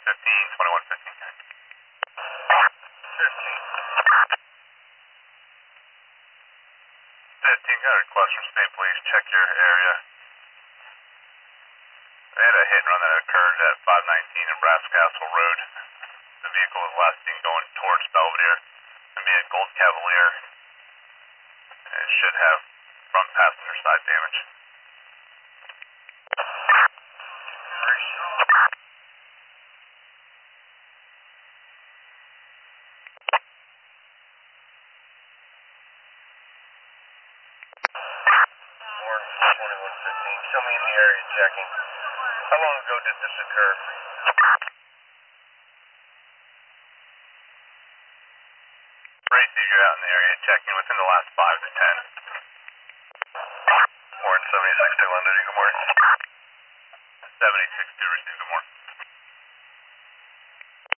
15, got a request from state police, check your area. I had a hit and run that occurred at 519 Nebraska Castle Road. The vehicle was last seen going towards Belvedere. It's going to be a Gold Cavalier. And it should have front passenger side damage. Warren 2115, show me in the area checking. How long ago did this occur? Tracy, you're out in the area checking within the last 5 to 10. Warren 7621, good morning. 76 to receive, good morning.